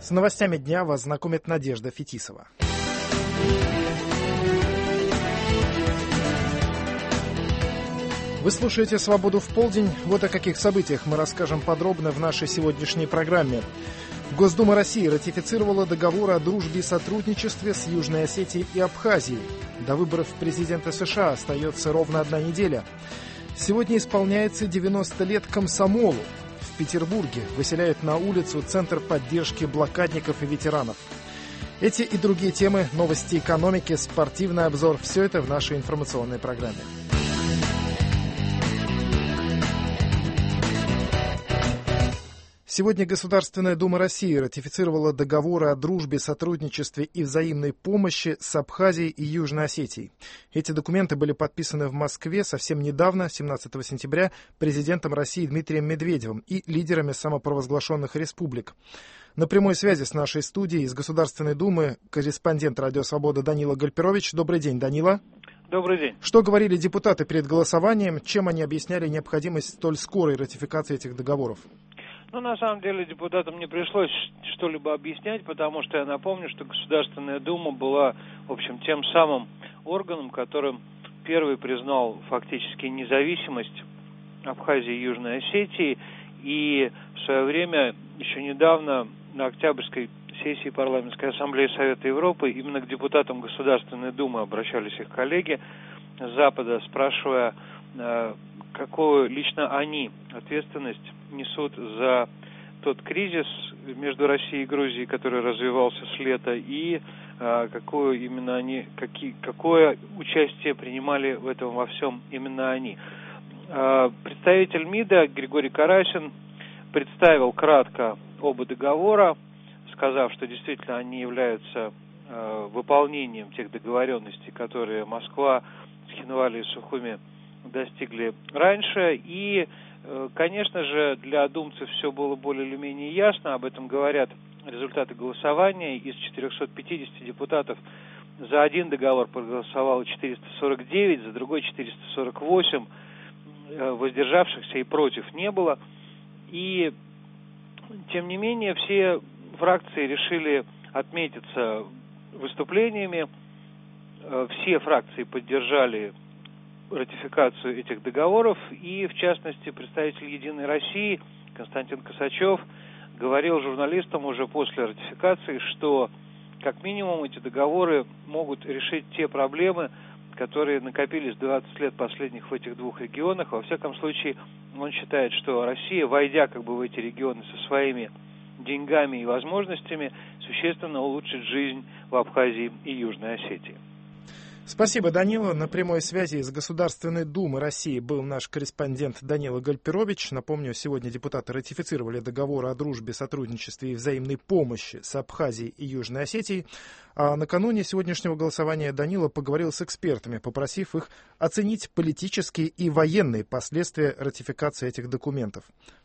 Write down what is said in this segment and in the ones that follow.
С новостями дня вас знакомит Надежда Фетисова. Вы слушаете «Свободу в полдень». Вот о каких событиях мы расскажем подробно в нашей сегодняшней программе. Госдума России ратифицировала договор о дружбе и сотрудничестве с Южной Осетией и Абхазией. До выборов президента США остается ровно 1 неделя. Сегодня исполняется 90 лет комсомолу. В Петербурге выселяют на улицу Центр поддержки блокадников и ветеранов. Эти и другие темы, новости экономики, спортивный обзор – все это в нашей информационной программе. Сегодня Государственная Дума России ратифицировала договоры о дружбе, сотрудничестве и взаимной помощи с Абхазией и Южной Осетией. Эти документы были подписаны в Москве совсем недавно, 17 сентября, президентом России Дмитрием Медведевым и лидерами самопровозглашенных республик. На прямой связи с нашей студией из Государственной Думы корреспондент «Радио Свобода» Данила Гальперович. Добрый день, Данила. Добрый день. Что говорили депутаты перед голосованием? Чем они объясняли необходимость столь скорой ратификации этих договоров? На самом деле депутатам не пришлось что-либо объяснять, потому что я напомню, что Государственная Дума была, в общем, тем самым органом, которым первый признал фактически независимость Абхазии и Южной Осетии, и в свое время, еще недавно, на Октябрьской сессии Парламентской Ассамблеи Совета Европы именно к депутатам Государственной Думы обращались их коллеги с Запада, спрашивая, какую лично они ответственность несут за тот кризис между Россией и Грузией, который развивался с лета, и какое участие принимали в этом во всем именно они. Представитель МИДа Григорий Карасин представил кратко оба договора, сказав, что действительно они являются выполнением тех договоренностей, которые Москва с Хинвали и Сухуми достигли раньше, и, конечно же, для думцев все было более или менее ясно, об этом говорят результаты голосования. Из 450 депутатов за один договор проголосовало 449, за другой 448, воздержавшихся и против не было, и, тем не менее, все фракции решили отметиться выступлениями, все фракции поддержали ратификацию этих договоров, и, в частности, представитель «Единой России» Константин Косачев говорил журналистам уже после ратификации, что, как минимум, эти договоры могут решить те проблемы, которые накопились 20 лет последних в этих двух регионах. Во всяком случае, он считает, что Россия, войдя в эти регионы со своими деньгами и возможностями, существенно улучшит жизнь в Абхазии и Южной Осетии. Спасибо, Данила. На прямой связи из Государственной Думы России был наш корреспондент Данила Гальперович. Напомню, сегодня депутаты ратифицировали договор о дружбе, сотрудничестве и взаимной помощи с Абхазией и Южной Осетией. А накануне сегодняшнего голосования Данила поговорил с экспертами, попросив их оценить политические и военные последствия ратификации этих документов.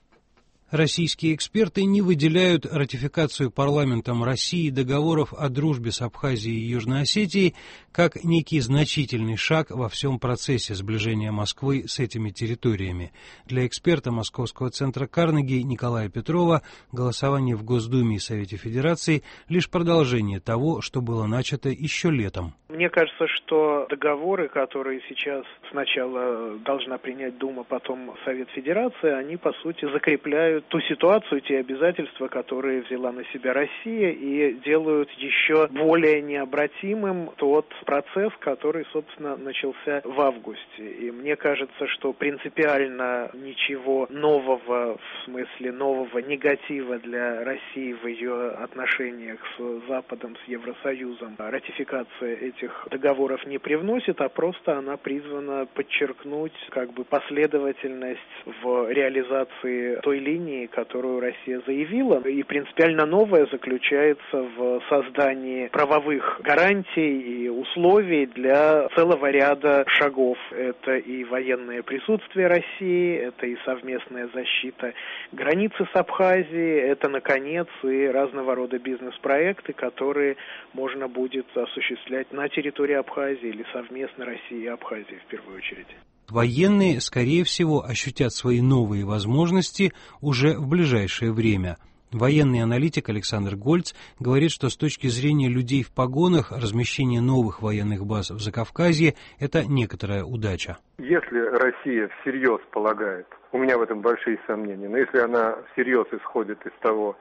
Российские эксперты не выделяют ратификацию парламентом России договоров о дружбе с Абхазией и Южной Осетией как некий значительный шаг во всем процессе сближения Москвы с этими территориями. Для эксперта Московского центра Карнеги Николая Петрова голосование в Госдуме и Совете Федерации лишь продолжение того, что было начато еще летом. Мне кажется, что договоры, которые сейчас сначала должна принять Дума, потом Совет Федерации, они, по сути, закрепляют ту ситуацию, те обязательства, которые взяла на себя Россия, и делают еще более необратимым тот процесс, который, собственно, начался в августе. И мне кажется, что принципиально ничего нового, в смысле нового негатива для России в ее отношениях с Западом, с Евросоюзом, ратификация этих договоров не привносит, а просто она призвана подчеркнуть последовательность в реализации той линии, которую Россия заявила. И принципиально новое заключается в создании правовых гарантий и условий для целого ряда шагов. Это и военное присутствие России, это и совместная защита границы с Абхазией, это, наконец, и разного рода бизнес-проекты, которые можно будет осуществлять на территории Абхазии или совместно России и Абхазии в первую очередь. Военные, скорее всего, ощутят свои новые возможности уже в ближайшее время. Военный аналитик Александр Гольц говорит, что с точки зрения людей в погонах размещение новых военных баз в Закавказье – это некоторая удача. Если Россия всерьез полагает, у меня в этом большие сомнения, но если она всерьез исходит из того,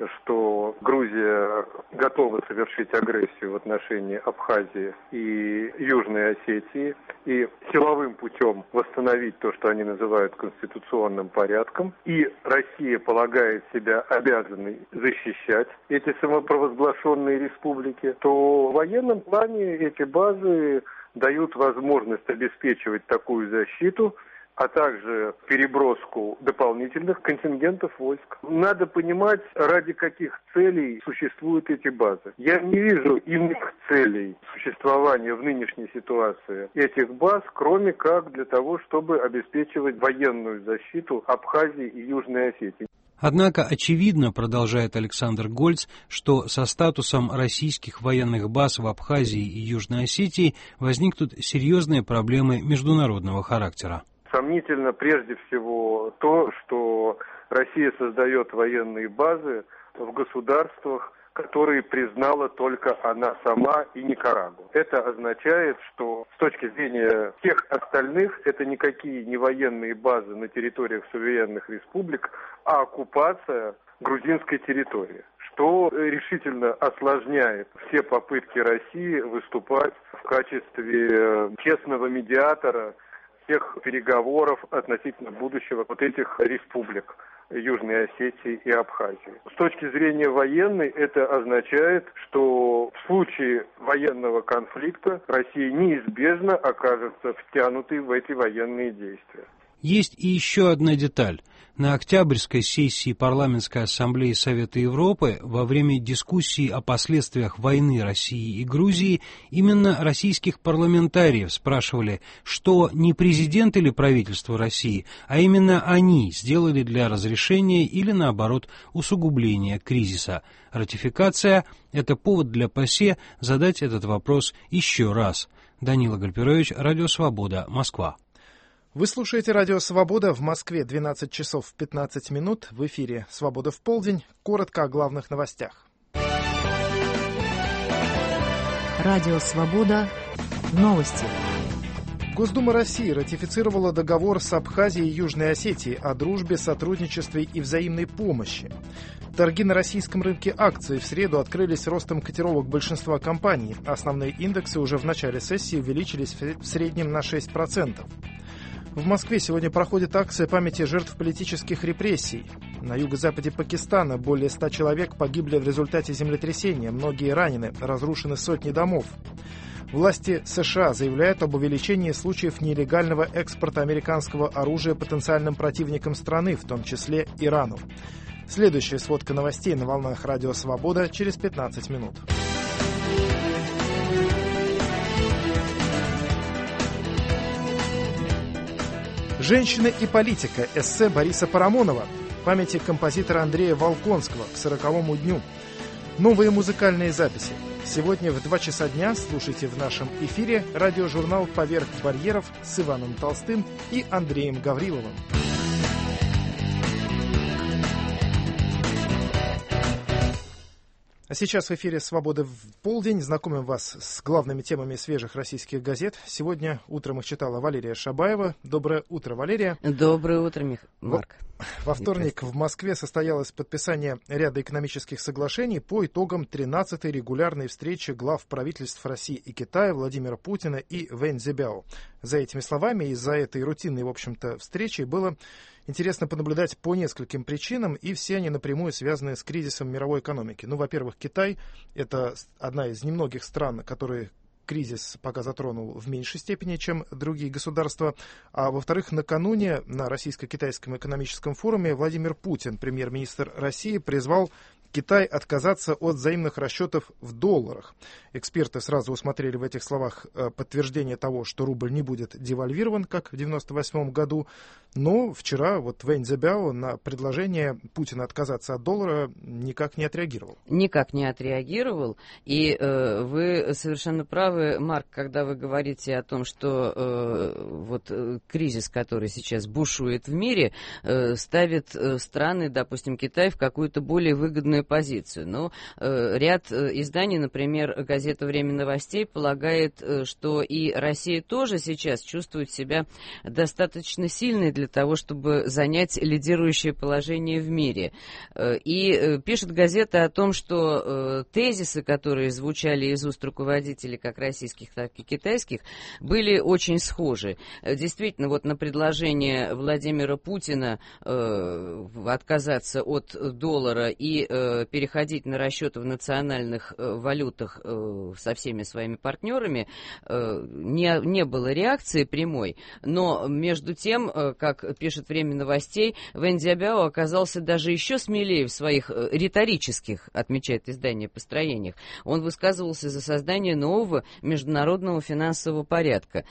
что Грузия готова совершить агрессию в отношении Абхазии и Южной Осетии и силовым путем восстановить то, что они называют конституционным порядком, и Россия полагает себя обязанной защищать эти самопровозглашенные республики, то в военном плане эти базы дают возможность обеспечивать такую защиту, а также переброску дополнительных контингентов войск. Надо понимать, ради каких целей существуют эти базы. Я не вижу иных целей существования в нынешней ситуации этих баз, кроме как для того, чтобы обеспечивать военную защиту Абхазии и Южной Осетии. Однако очевидно, продолжает Александр Гольц, что со статусом российских военных баз в Абхазии и Южной Осетии возникнут серьезные проблемы международного характера. Сомнительно прежде всего то, что Россия создает военные базы в государствах, которые признала только она сама и Никарагуа. Это означает, что с точки зрения всех остальных это никакие не военные базы на территориях суверенных республик, а оккупация грузинской территории, что решительно осложняет все попытки России выступать в качестве честного медиатора всех переговоров относительно будущего вот этих республик Южной Осетии и Абхазии. С точки зрения военной это означает, что в случае военного конфликта Россия неизбежно окажется втянутой в эти военные действия. Есть и еще одна деталь. На октябрьской сессии Парламентской ассамблеи Совета Европы во время дискуссии о последствиях войны России и Грузии именно российских парламентариев спрашивали, что не президент или правительство России, а именно они сделали для разрешения или, наоборот, усугубления кризиса. Ратификация – это повод для ПАСЕ задать этот вопрос еще раз. Данила Гальперович, Радио Свобода, Москва. Вы слушаете Радио Свобода. В Москве 12 часов 15 минут. В эфире «Свобода в полдень». Коротко о главных новостях. Радио Свобода. Новости. Госдума России ратифицировала договор с Абхазией и Южной Осетией о дружбе, сотрудничестве и взаимной помощи. Торги на российском рынке акций в среду открылись ростом котировок большинства компаний. Основные индексы уже в начале сессии увеличились в среднем на 6%. В Москве сегодня проходит акция памяти жертв политических репрессий. На юго-западе Пакистана более 100 человек погибли в результате землетрясения, многие ранены, разрушены сотни домов. Власти США заявляют об увеличении случаев нелегального экспорта американского оружия потенциальным противникам страны, в том числе Ирану. Следующая сводка новостей на волнах Радио Свобода через 15 минут. «Женщины и политика» эссе Бориса Парамонова, памяти композитора Андрея Волконского к 40-му дню. Новые музыкальные записи. Сегодня в 2 часа дня слушайте в нашем эфире радиожурнал «Поверх барьеров» с Иваном Толстым и Андреем Гавриловым. А сейчас в эфире «Свобода в полдень». Знакомим вас с главными темами свежих российских газет. Сегодня утром их читала Валерия Шабаева. Доброе утро, Валерия. Доброе утро, Марк. Во вторник в Москве состоялось подписание ряда экономических соглашений по итогам 13-й регулярной встречи глав правительств России и Китая Владимира Путина и Вэнь Цзябао. За этими словами и за этой рутинной, в общем-то, встречей было интересно понаблюдать по нескольким причинам, и все они напрямую связаны с кризисом мировой экономики. Ну, во-первых, Китай – это одна из немногих стран, которые кризис пока затронул в меньшей степени, чем другие государства. А во-вторых, накануне на Российско-Китайском экономическом форуме Владимир Путин, премьер-министр России, призвал Китай отказаться от взаимных расчетов в долларах. Эксперты сразу усмотрели в этих словах подтверждение того, что рубль не будет девальвирован, как в 1998 году. Но вчера вот Вэнь Цзябао на предложение Путина отказаться от доллара никак не отреагировал. Никак не отреагировал. И вы совершенно правы, Марк, когда вы говорите о том, что кризис, который сейчас бушует в мире, ставит страны, допустим, Китай, в какую-то более выгодную позицию. Но ряд изданий, например, газета «Время новостей», полагает, что и Россия тоже сейчас чувствует себя достаточно сильной для того, чтобы занять лидирующее положение в мире. И пишет газета о том, что тезисы, которые звучали из уст руководителей как российских, так и китайских, были очень схожи. Действительно, вот на предложение Владимира Путина отказаться от доллара и переходить на расчеты в национальных валютах со всеми своими партнерами, не было реакции прямой, но между тем, как пишет «Время новостей», Вэнь Цзябао оказался даже еще смелее в своих риторических, отмечает издание, построениях. Он высказывался за создание нового международного финансового порядка.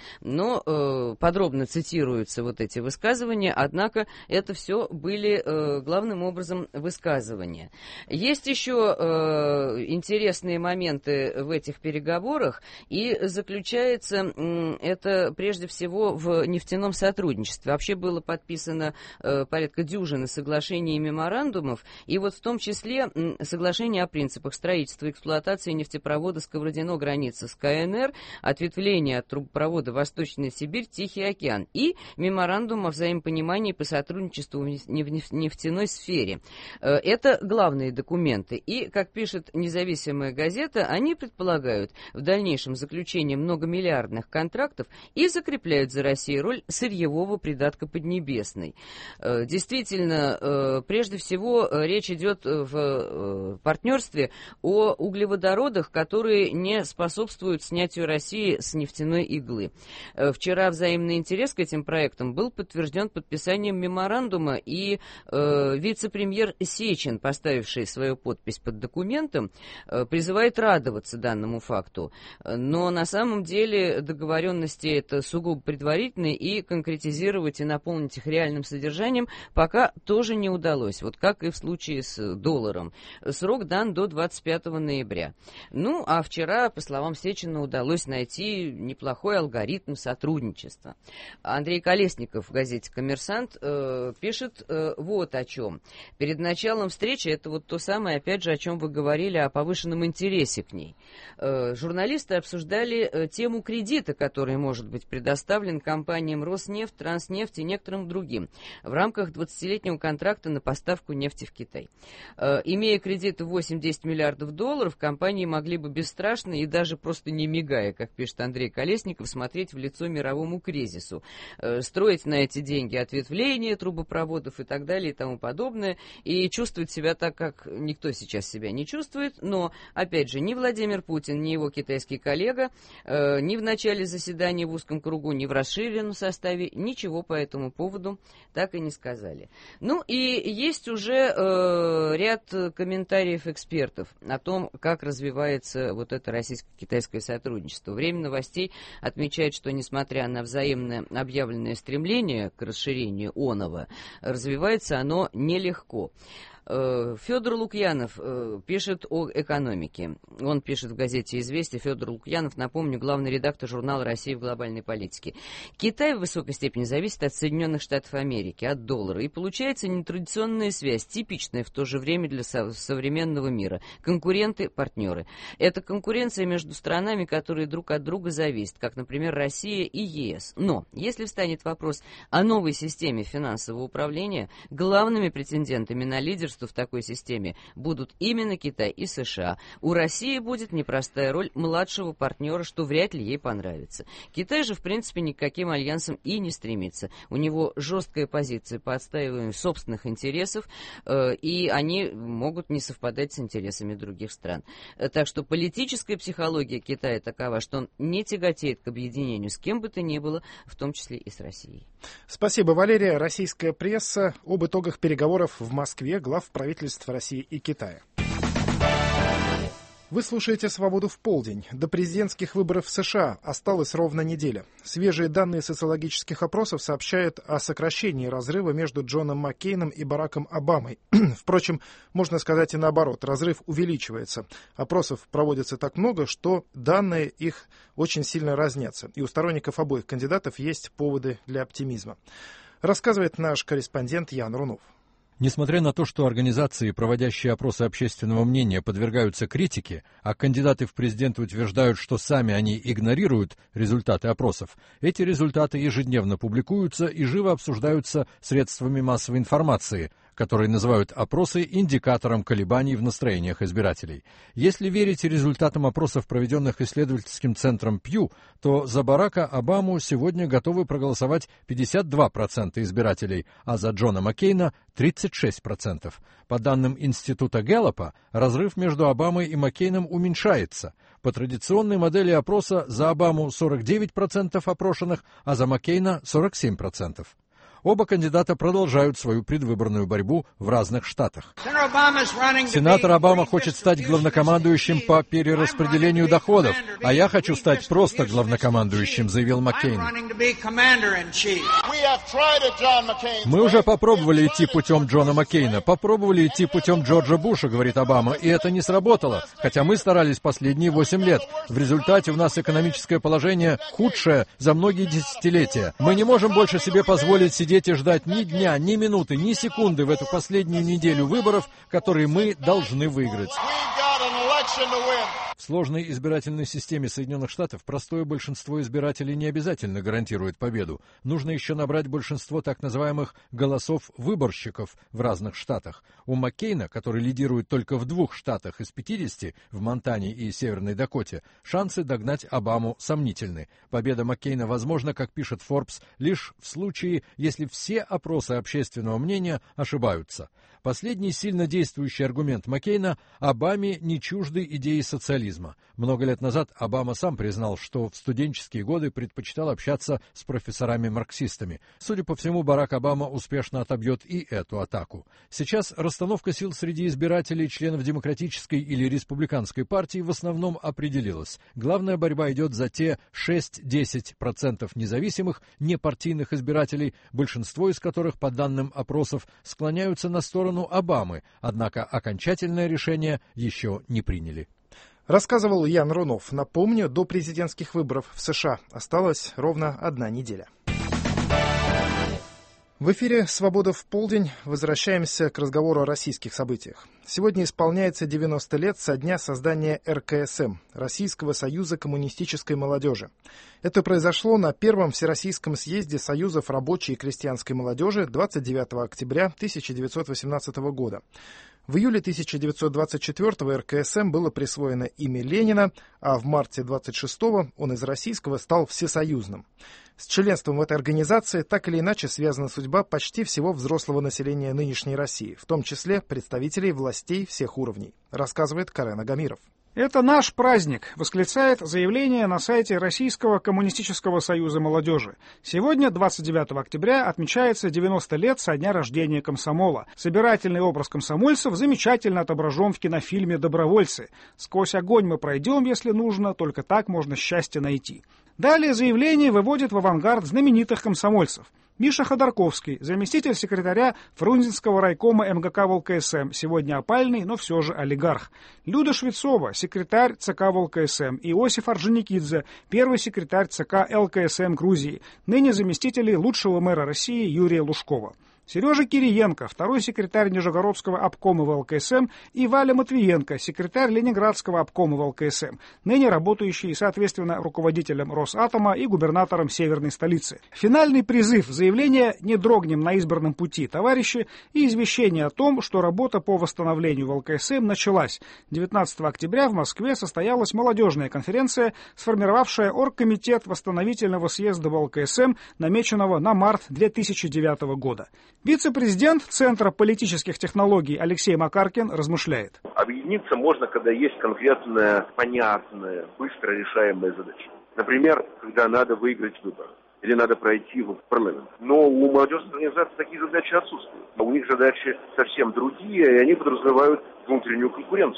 Но подробно цитируются вот эти высказывания, однако это все были главным образом высказывания. Есть еще интересные моменты в этих переговорах, и заключается это прежде всего в нефтяном сотрудничестве. Вообще было подписано порядка дюжины соглашений и меморандумов, и вот в том числе соглашение о принципах строительства и эксплуатации нефтепровода Сковородино-граница с КНР, ответвление от трубопровода Восточная Сибирь, Тихий океан, и меморандум о взаимопонимании по сотрудничеству в нефтяной сфере. Это главные документы. И, как пишет независимая газета, они предполагают в дальнейшем заключение многомиллиардных контрактов и закрепляют за Россией роль сырьевого придатка Поднебесной. Действительно, прежде всего, речь идет в партнерстве о углеводородах, которые не способствуют снятию России с нефтяной иглы. Вчера взаимный интерес к этим проектам был подтвержден подписанием меморандума, и вице-премьер Сечин, поставивший свою подпись под документом, призывает радоваться данному факту. Но на самом деле договоренности это сугубо предварительные, и конкретизировать и наполнить их реальным содержанием пока тоже не удалось. Вот как и в случае с долларом. Срок дан до 25 ноября. Ну, а вчера, по словам Сечина, удалось найти неплохой алгоритм сотрудничества. Андрей Колесников в газете «Коммерсант» пишет вот о чем. Перед началом встречи, это вот то самое, опять же, о чем вы говорили, о повышенном интересе к ней. Журналисты обсуждали тему кредита, который может быть предоставлен компаниям Роснефть, Транснефть и некоторым другим в рамках 20-летнего контракта на поставку нефти в Китай. Имея кредиты в 8-10 миллиардов долларов, компании могли бы бесстрашно и даже просто не мигая, как пишет Андрей Колесников, смотреть в лицо мировому кризису, строить на эти деньги ответвления трубопроводов и так далее и тому подобное, и чувствовать себя так, как никто сейчас себя не чувствует. Но, опять же, ни Владимир Путин, ни его китайский коллега ни в начале заседания в узком кругу, ни в расширенном составе ничего по этому поводу так и не сказали. Ну и есть уже ряд комментариев экспертов о том, как развивается вот это российско-китайское сотрудничество. Время новостей отмечает, что несмотря на взаимное объявленное стремление к расширению оного, развивается оно нелегко. Федор Лукьянов пишет о экономике. Он пишет в газете «Известия». Федор Лукьянов, напомню, главный редактор журнала «Россия в глобальной политике». Китай в высокой степени зависит от Соединенных Штатов Америки, от доллара. И получается нетрадиционная связь, типичная в то же время для современного мира. Конкуренты, партнеры. Это конкуренция между странами, которые друг от друга зависят, как, например, Россия и ЕС. Но если встанет вопрос о новой системе финансового управления, главными претендентами на лидерство в такой системе будут именно Китай и США. У России будет непростая роль младшего партнера, что вряд ли ей понравится. Китай же, в принципе, ни к каким альянсам и не стремится. У него жесткая позиция по отстаиванию собственных интересов, и они могут не совпадать с интересами других стран. Так что политическая психология Китая такова, что он не тяготеет к объединению с кем бы то ни было, в том числе и с Россией. Спасибо, Валерия. Российская пресса об итогах переговоров в Москве глав правительств России и Китая. Вы слушаете «Свободу в полдень». До президентских выборов в США осталась ровно неделя. Свежие данные социологических опросов сообщают о сокращении разрыва между Джоном Маккейном и Бараком Обамой. Впрочем, можно сказать и наоборот, разрыв увеличивается. Опросов проводится так много, что данные их очень сильно разнятся. И у сторонников обоих кандидатов есть поводы для оптимизма. Рассказывает наш корреспондент Ян Рунов. Несмотря на то, что организации, проводящие опросы общественного мнения, подвергаются критике, а кандидаты в президенты утверждают, что сами они игнорируют результаты опросов, эти результаты ежедневно публикуются и живо обсуждаются средствами массовой информации, которые называют опросы индикатором колебаний в настроениях избирателей. Если верить результатам опросов, проведенных исследовательским центром Пью, то за Барака Обаму сегодня готовы проголосовать 52% избирателей, а за Джона Маккейна 36%. По данным Института Гэллопа, разрыв между Обамой и Маккейном уменьшается. По традиционной модели опроса за Обаму 49% опрошенных, а за Маккейна 47%. Оба кандидата продолжают свою предвыборную борьбу в разных штатах. Сенатор Обама хочет стать главнокомандующим по перераспределению доходов, а я хочу стать просто главнокомандующим, заявил Маккейн. Мы уже попробовали идти путем Джона Маккейна, попробовали идти путем Джорджа Буша, говорит Обама, и это не сработало, хотя мы старались последние 8 лет. В результате у нас экономическое положение худшее за многие десятилетия. Мы не можем больше себе позволить сидеть и ждать ни дня, ни минуты, ни секунды в эту последнюю неделю выборов, которые мы должны выиграть. В сложной избирательной системе Соединенных Штатов простое большинство избирателей не обязательно гарантирует победу. Нужно еще набрать большинство так называемых голосов выборщиков в разных штатах. У Маккейна, который лидирует только в 2 штатах из 50, в Монтане и Северной Дакоте, шансы догнать Обаму сомнительны. Победа Маккейна возможна, как пишет Forbes, лишь в случае, если все опросы общественного мнения ошибаются. Последний сильно действующий аргумент Маккейна – Обаме не чужды идеи социализма. Много лет назад Обама сам признал, что в студенческие годы предпочитал общаться с профессорами-марксистами. Судя по всему, Барак Обама успешно отобьет и эту атаку. Сейчас расстановка сил среди избирателей, членов Демократической или Республиканской партии в основном определилась. Главная борьба идет за те 6-10% независимых, непартийных избирателей, большинство из которых, по данным опросов, склоняются на сторону Обамы, однако окончательное решение еще не приняли. Рассказывал Ян Рунов. Напомню, до президентских выборов в США осталась ровно 1 неделя. В эфире «Свобода в полдень». Возвращаемся к разговору о российских событиях. Сегодня исполняется 90 лет со дня создания РКСМ – Российского союза коммунистической молодежи. Это произошло на первом Всероссийском съезде союзов рабочей и крестьянской молодежи 29 октября 1918 года. В июле 1924-го РКСМ было присвоено имя Ленина, а в марте 26-го он из российского стал всесоюзным. С членством в этой организации так или иначе связана судьба почти всего взрослого населения нынешней России, в том числе представителей властей всех уровней, рассказывает Карен Агамиров. «Это наш праздник», — восклицает заявление на сайте Российского коммунистического союза молодежи. Сегодня, 29 октября, отмечается 90 лет со дня рождения комсомола. Собирательный образ комсомольцев замечательно отображен в кинофильме «Добровольцы». Сквозь огонь мы пройдем, если нужно, только так можно счастье найти. Далее заявление выводит в авангард знаменитых комсомольцев. Миша Ходорковский, заместитель секретаря Фрунзенского райкома МГК ВЛКСМ, сегодня опальный, но все же олигарх. Люда Швецова, секретарь ЦК ВЛКСМ. Иосиф Орджоникидзе, первый секретарь ЦК ЛКСМ Грузии. Ныне заместители лучшего мэра России Юрия Лужкова. Сережа Кириенко, второй секретарь Нижегородского обкома ВЛКСМ, и Валя Матвиенко, секретарь Ленинградского обкома ВЛКСМ, ныне работающий, соответственно, руководителем Росатома и губернатором северной столицы. Финальный призыв, заявление «Не дрогнем на избранном пути, товарищи» и извещение о том, что работа по восстановлению ВЛКСМ началась. 19 октября в Москве состоялась молодежная конференция, сформировавшая оргкомитет восстановительного съезда ВЛКСМ, намеченного на март 2009 года. Вице-президент Центра политических технологий Алексей Макаркин размышляет. Объединиться можно, когда есть конкретная, понятная, быстро решаемая задача. Например, когда надо выиграть выборы или надо пройти в парламент. Но у молодежных организаций такие задачи отсутствуют. У них задачи совсем другие, и они подразумевают внутреннюю конкуренцию.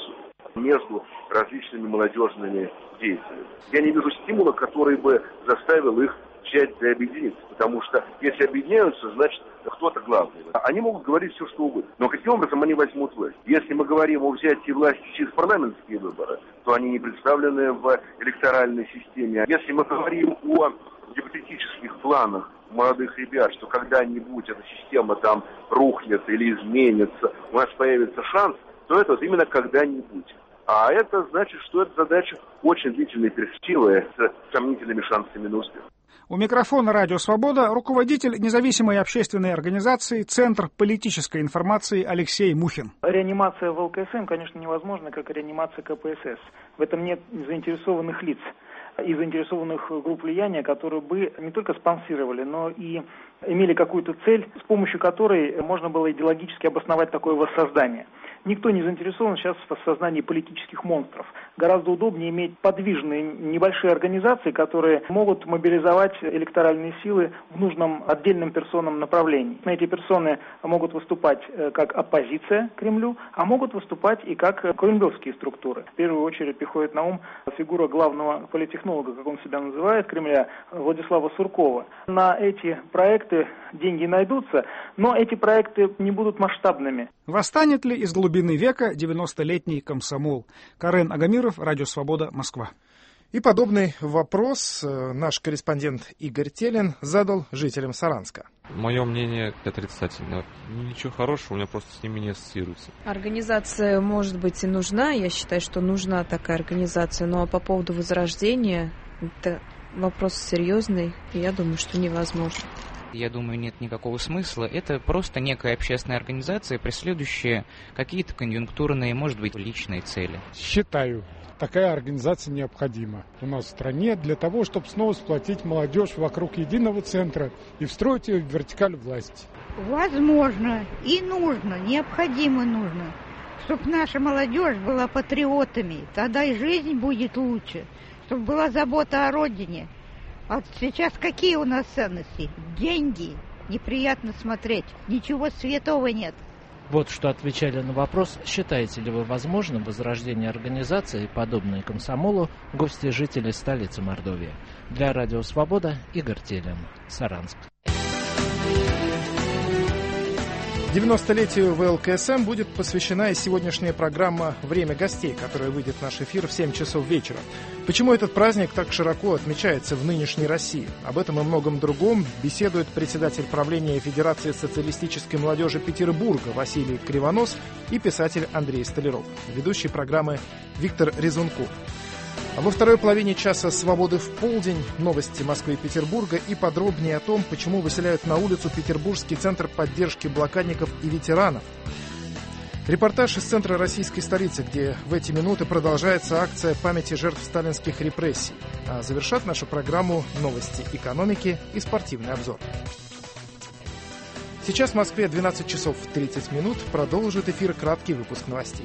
между различными молодежными деятелями. Я не вижу стимула, который бы заставил их взять и объединиться, потому что если объединяются, значит кто-то главный. Они могут говорить все, что угодно, но каким образом они возьмут власть? Если мы говорим о взятии власти через парламентские выборы, то они не представлены в электоральной системе. Если мы говорим о гипотетических планах молодых ребят, что когда-нибудь эта система там рухнет или изменится, у нас появится шанс, то это вот именно когда-нибудь. А это значит, что эта задача очень длительной перспективы с сомнительными шансами на успех. У микрофона «Радио Свобода» руководитель независимой общественной организации «Центр политической информации» Алексей Мухин. Реанимация в ЛКСМ, конечно, невозможна, как и реанимация КПСС. В этом нет заинтересованных лиц и заинтересованных групп влияния, которые бы не только спонсировали, но и имели какую-то цель, с помощью которой можно было идеологически обосновать такое воссоздание. Никто не заинтересован сейчас в воссоздании политических монстров. Гораздо удобнее иметь подвижные небольшие организации, которые могут мобилизовать электоральные силы в нужном отдельным персонам направлении. Эти персоны могут выступать как оппозиция Кремлю, а могут выступать и как кремлевские структуры. В первую очередь приходит на ум фигура главного политтехнолога, как он себя называет, Кремля, Владислава Суркова. На эти проекты деньги найдутся, но эти проекты не будут масштабными. Восстанет ли из глубины века 90-летний комсомол? Карен Агамиров, Радио Свобода, Москва. И подобный вопрос наш корреспондент Игорь Телин задал жителям Саранска. Мое мнение отрицательное. Ничего хорошего, у меня просто с ними не ассоциируется. Организация, может быть, и нужна. Я считаю, что нужна такая организация. Но по поводу возрождения, это вопрос серьезный, и я думаю, что невозможно. Я думаю, нет никакого смысла. Это просто некая общественная организация, преследующая какие-то конъюнктурные, может быть, личные цели. Считаю, такая организация необходима у нас в стране для того, чтобы снова сплотить молодежь вокруг единого центра и встроить ее в вертикаль власти. Возможно и нужно, необходимо нужно, чтобы наша молодежь была патриотами. Тогда и жизнь будет лучше, чтобы была забота о родине. А сейчас какие у нас ценности? Деньги. Неприятно смотреть. Ничего святого нет. Вот что отвечали на вопрос, считаете ли вы возможным возрождение организации, подобной комсомолу, гости жителей столицы Мордовии. Для Радио Свобода Игорь Телин, Саранск. 90-летию ВЛКСМ будет посвящена и сегодняшняя программа «Время гостей», которая выйдет в наш эфир в 7 часов вечера. Почему этот праздник так широко отмечается в нынешней России? Об этом и многом другом беседует председатель правления Федерации социалистической молодежи Петербурга Василий Кривонос и писатель Андрей Столяров. Ведущий программы Виктор Резунков. А во второй половине часа «Свободы в полдень» новости Москвы и Петербурга и подробнее о том, почему выселяют на улицу Петербургский центр поддержки блокадников и ветеранов. Репортаж из центра российской столицы, где в эти минуты продолжается акция памяти жертв сталинских репрессий. А завершат нашу программу новости экономики и спортивный обзор. Сейчас в Москве 12 часов 30 минут. Продолжит эфир краткий выпуск новостей.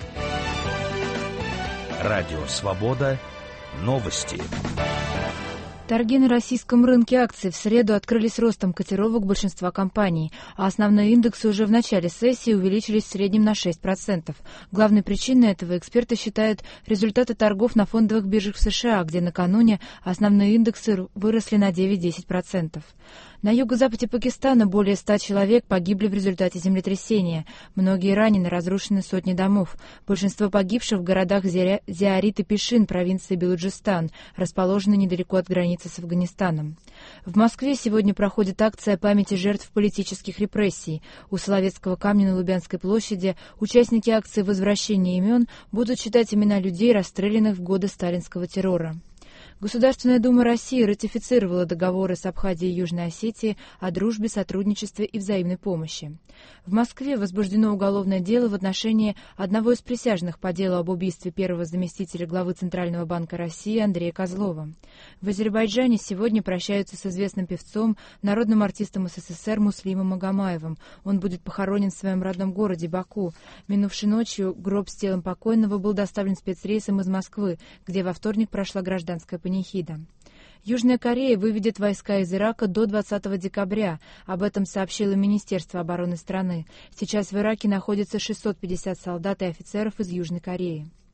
Радио «Свобода». Новости. Торги на российском рынке акций в среду открылись ростом котировок большинства компаний, а основные индексы уже в начале сессии увеличились в среднем на 6%. Главной причиной этого эксперты считают результаты торгов на фондовых биржах в США, где накануне основные индексы выросли на 9-10%. На юго-западе Пакистана более 100 человек погибли в результате землетрясения. Многие ранены, разрушены сотни домов. Большинство погибших в городах Зиарит и Пишин, провинции Белуджистан, расположенной недалеко от границы с Афганистаном. В Москве сегодня проходит акция памяти жертв политических репрессий. У Соловецкого камня на Лубянской площади участники акции возвращения имен будут читать имена людей, расстрелянных в годы сталинского террора. Государственная Дума России ратифицировала договоры с Абхазией и Южной Осетией о дружбе, сотрудничестве и взаимной помощи. В Москве возбуждено уголовное дело в отношении одного из присяжных по делу об убийстве первого заместителя главы Центрального банка России Андрея Козлова. В Азербайджане сегодня прощаются с известным певцом, народным артистом СССР Муслимом Магомаевым. Он будет похоронен в своем родном городе Баку. Минувшей ночью гроб с телом покойного был доставлен спецрейсом из Москвы, где во вторник прошла гражданская панихида. Южная Корея выведет войска из Ирака до 20 декабря. Об этом сообщило Министерство обороны страны. Сейчас в Ираке находится 650 солдат и офицеров из Южной Кореи.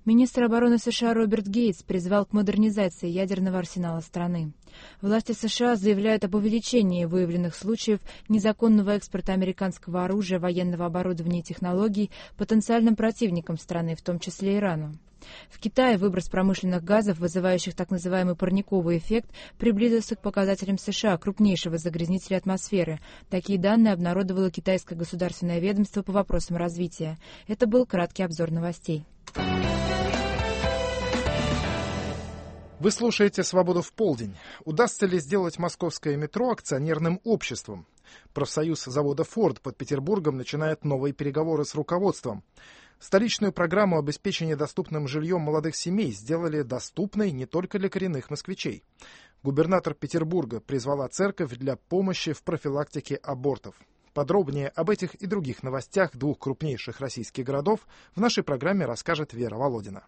Министр обороны США Роберт Гейтс призвал к модернизации ядерного арсенала страны. Власти США заявляют об увеличении выявленных случаев незаконного экспорта американского оружия, военного оборудования и технологий потенциальным противникам страны, в том числе Ирану. В Китае выброс промышленных газов, вызывающих так называемый парниковый эффект, приблизился к показателям США, крупнейшего загрязнителя атмосферы. Такие данные обнародовало китайское государственное ведомство по вопросам развития. Это был краткий обзор новостей. Вы слушаете «Свободу в полдень». Удастся ли сделать московское метро акционерным обществом? Профсоюз завода «Форд» под Петербургом начинает новые переговоры с руководством. Столичную программу обеспечения доступным жильем молодых семей сделали доступной не только для коренных москвичей. Губернатор Петербурга призвала церковь для помощи в профилактике абортов. Подробнее об этих и других новостях двух крупнейших российских городов в нашей программе расскажет Вера Володина.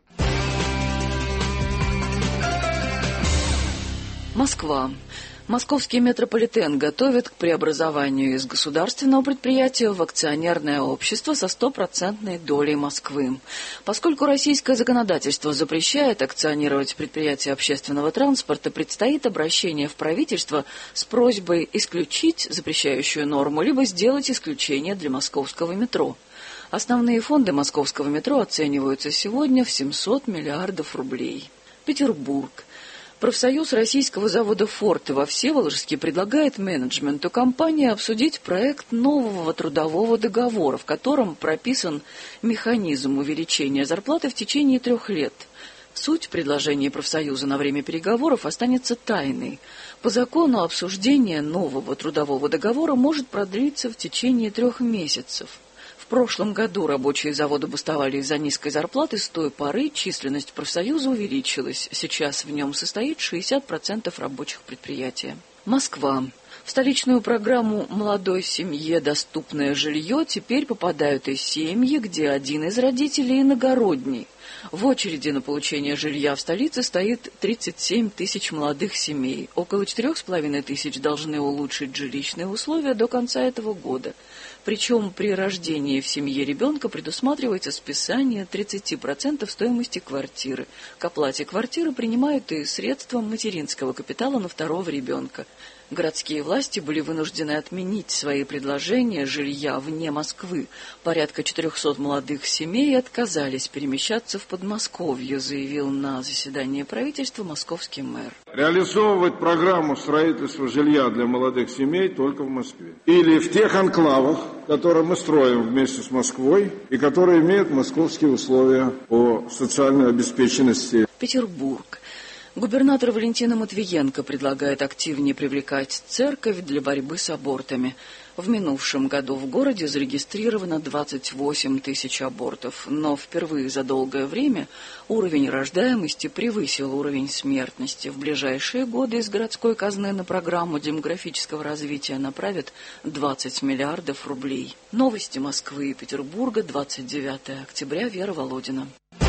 Москва. Московский метрополитен готовит к преобразованию из государственного предприятия в акционерное общество со 100% долей Москвы. Поскольку российское законодательство запрещает акционировать предприятия общественного транспорта, предстоит обращение в правительство с просьбой исключить запрещающую норму, либо сделать исключение для московского метро. Основные фонды московского метро оцениваются сегодня в 700 миллиардов рублей. Петербург. Профсоюз российского завода «Форд» во Всеволожске предлагает менеджменту компании обсудить проект нового трудового договора, в котором прописан механизм увеличения зарплаты в течение 3 лет. Суть предложения профсоюза на время переговоров останется тайной. По закону обсуждение нового трудового договора может продлиться в течение 3 месяцев. В прошлом году рабочие завода бастовали из-за низкой зарплаты, с той поры численность профсоюза увеличилась. Сейчас в нем состоит 60% рабочих предприятия. Москва. В столичную программу «Молодой семье доступное жилье» теперь попадают и семьи, где один из родителей иногородний. В очереди на получение жилья в столице стоит 37 тысяч молодых семей. Около 4,5 тысяч должны улучшить жилищные условия до конца этого года. Причем при рождении в семье ребенка предусматривается списание 30% стоимости квартиры. К оплате квартиры принимают и средства материнского капитала на 2-го ребенка. Городские власти были вынуждены отменить свои предложения жилья вне Москвы. Порядка 400 молодых семей отказались перемещаться в Подмосковье, заявил на заседании правительства московский мэр. Реализовывать программу строительства жилья для молодых семей только в Москве. Или в тех анклавах, которые мы строим вместе с Москвой и которые имеют московские условия по социальной обеспеченности. Петербург. Губернатор Валентина Матвиенко предлагает активнее привлекать церковь для борьбы с абортами. В минувшем году в городе зарегистрировано 28 тысяч абортов, но впервые за долгое время уровень рождаемости превысил уровень смертности. В ближайшие годы из городской казны на программу демографического развития направят 20 миллиардов рублей. Новости Москвы и Петербурга, 29 октября, Вера Володина.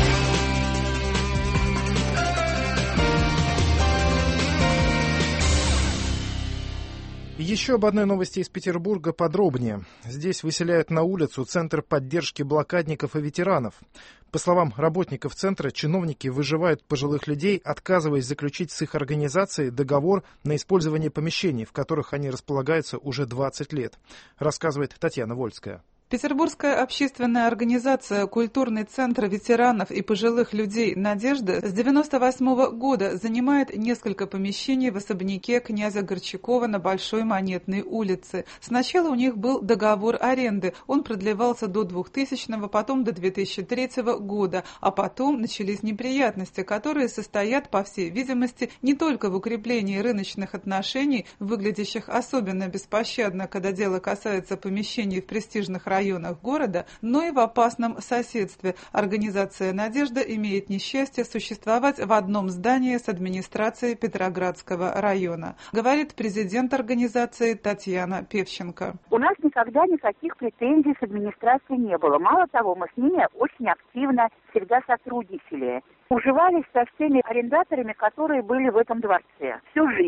Еще об одной новости из Петербурга подробнее. Здесь выселяют на улицу Центр поддержки блокадников и ветеранов. По словам работников центра, чиновники выживают пожилых людей, отказываясь заключить с их организацией договор на использование помещений, в которых они располагаются уже 20 лет, рассказывает Татьяна Вольская. Петербургская общественная организация «Культурный центр ветеранов и пожилых людей «Надежда» с 1998 года занимает несколько помещений в особняке князя Горчакова на Большой Монетной улице. Сначала у них был договор аренды, он продлевался до 2000-го, потом до 2003 года, а потом начались неприятности, которые состоят, по всей видимости, не только в укреплении рыночных отношений, выглядящих особенно беспощадно, когда дело касается помещений в престижных районах города, но и в опасном соседстве. Организация «Надежда» имеет несчастье существовать в одном здании с администрацией Петроградского района, говорит президент организации Татьяна Певченко. У нас никогда никаких претензий с администрацией не было. Мало того, мы с ними очень активно всегда сотрудничали. Уживались со всеми арендаторами, которые были в этом дворце всю жизнь.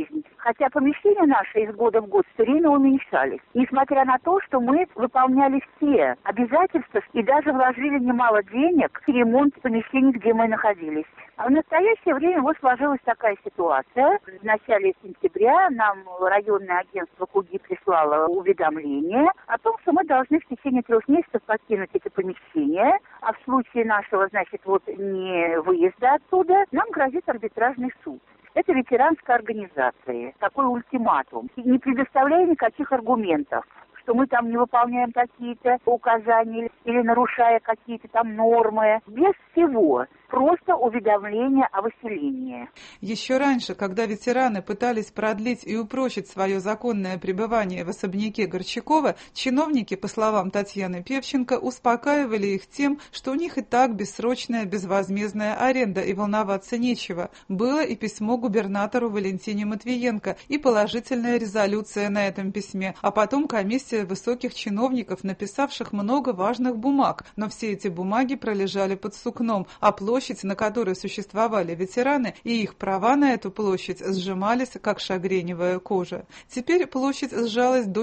Хотя помещения наши из года в год все время уменьшались. Несмотря на то, что мы выполняли все обязательства и даже вложили немало денег в ремонт помещений, где мы находились. А в настоящее время вот сложилась такая ситуация. В начале сентября нам районное агентство КУГИ прислало уведомление о том, что мы должны в течение 3 месяцев покинуть это помещение, а в случае нашего, значит, вот не выезда оттуда, нам грозит арбитражный суд. Это ветеранская организация. Такой ультиматум. И не предоставляя никаких аргументов, что мы там не выполняем какие-то указания или нарушая какие-то там нормы. Без всего. Просто уведомление о выселении. Еще раньше, когда ветераны пытались продлить и упрочить свое законное пребывание в особняке Горчакова, чиновники, по словам Татьяны Певченко, успокаивали их тем, что у них и так бессрочная безвозмездная аренда и волноваться нечего. Было и письмо губернатору Валентине Матвиенко и положительная резолюция на этом письме, а потом комиссия высоких чиновников, написавших много важных бумаг, но все эти бумаги пролежали под сукном, а площадь, на которой существовали ветераны, и их права на эту площадь сжимались, как шагреневая кожа. Теперь площадь сжалась до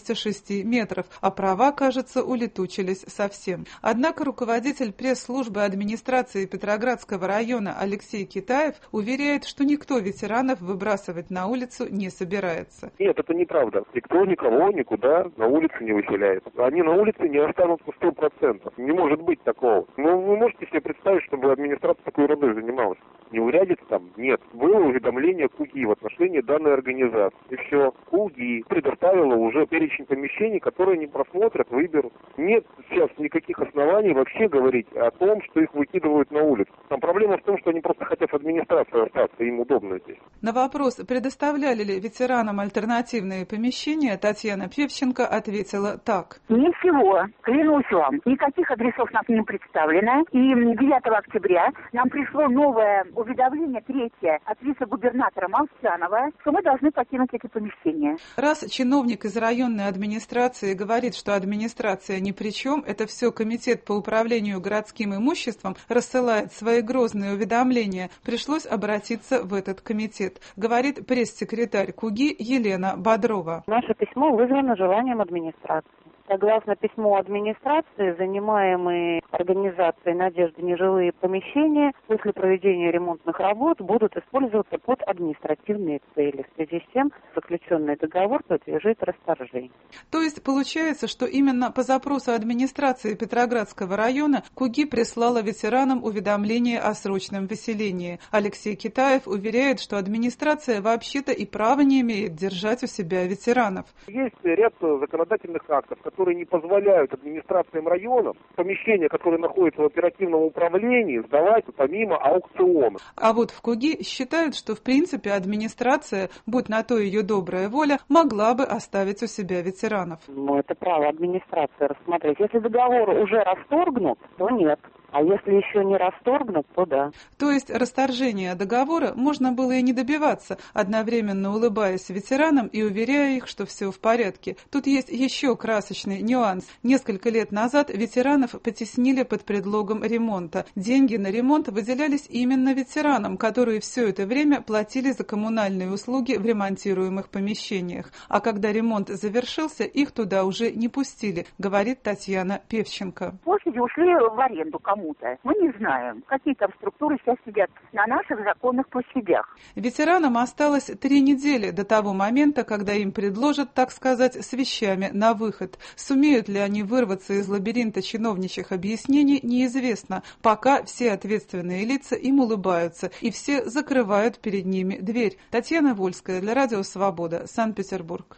76 метров, а права, кажется, улетучились совсем. Однако руководитель пресс-службы администрации Петроградского района Алексей Китаев уверяет, что никто ветеранов выбрасывать на улицу не собирается. Нет, это неправда. Никто никого никуда на улице не выселяет. Они на улице не останутся 100%. Не может быть такого. Но вы можете себе представить, чтобы администрация такой ерундой занималась? Неурядиц там нет. Было уведомление КУГИ в отношении данной организации. И все. КУГИ предоставила уже перечень помещений, которые не просмотрят, выберут. Нет сейчас никаких оснований вообще говорить о том, что их выкидывают на улицу. Там проблема в том, что они просто хотят в администрации остаться, им удобно здесь. На вопрос, предоставляли ли ветеранам альтернативные помещения, Татьяна Певченко ответила так. Ничего, клянусь вам, никаких адресов нам не представлено. И 9 октября нам пришло новое уведомление, 3-е, от вице-губернатора Молчанова, что мы должны покинуть эти помещения. Раз чиновник из районной администрации говорит, что администрация ни при чем, это все комитет по управлению городским имуществом рассылает свои грозные уведомления, пришлось обратиться в этот комитет, говорит пресс-секретарь КУГИ Елена Бодрова. Наше письмо вызвано желанием администрации. Согласно письму администрации, занимаемые организацией «Надежда» нежилые помещения после проведения ремонтных работ будут использоваться под административные цели. В связи с чем заключенный договор подлежит расторжению. То есть получается, что именно по запросу администрации Петроградского района КУГИ прислала ветеранам уведомление о срочном выселении. Алексей Китаев уверяет, что администрация вообще-то и права не имеет держать у себя ветеранов. Есть ряд законодательных актов, которые не позволяют администрациям районов помещения, которые находятся в оперативном управлении, сдавать помимо аукциона. А вот в КУГИ считают, что в принципе администрация, будь на то ее добрая воля, могла бы оставить у себя ветеранов. Это право администрации рассмотреть. Если договор уже расторгнут, то нет. А если еще не расторгнут, то да. То есть расторжения договора можно было и не добиваться, одновременно улыбаясь ветеранам и уверяя их, что все в порядке. Тут есть еще красочный нюанс. Несколько лет назад ветеранов потеснили под предлогом ремонта. Деньги на ремонт выделялись именно ветеранам, которые все это время платили за коммунальные услуги в ремонтируемых помещениях. А когда ремонт завершился, их туда уже не пустили, говорит Татьяна Певченко. Площади ушли в аренду кому-то. Мы не знаем, какие там структуры сейчас сидят на наших законных площадях. Ветеранам осталось 3 недели до того момента, когда им предложат, так сказать, с вещами на выход. Сумеют ли они вырваться из лабиринта чиновничьих объяснений, неизвестно. Пока все ответственные лица им улыбаются, и все закрывают перед ними дверь. Татьяна Вольская для Радио Свобода, Санкт-Петербург.